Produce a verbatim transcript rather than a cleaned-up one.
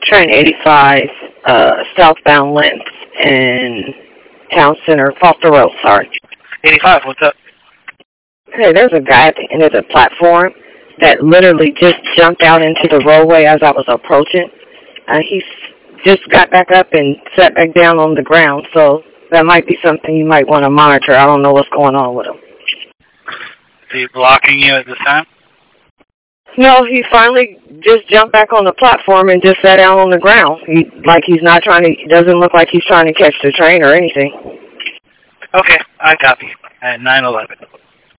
train eighty-five, uh, southbound length in Town Center, Foster Road, sorry. eighty-five, what's up? Hey, there's a guy at the end of the platform that literally just jumped out into the roadway as I was approaching. Uh, he just got back up and sat back down on the ground, so that might be something you might want to monitor. I don't know what's going on with him. Is he blocking you at this time? No, he finally just jumped back on the platform and just sat down on the ground. He, like he's not trying to, it doesn't look like he's trying to catch the train or anything. Okay, I copy. At nine eleven.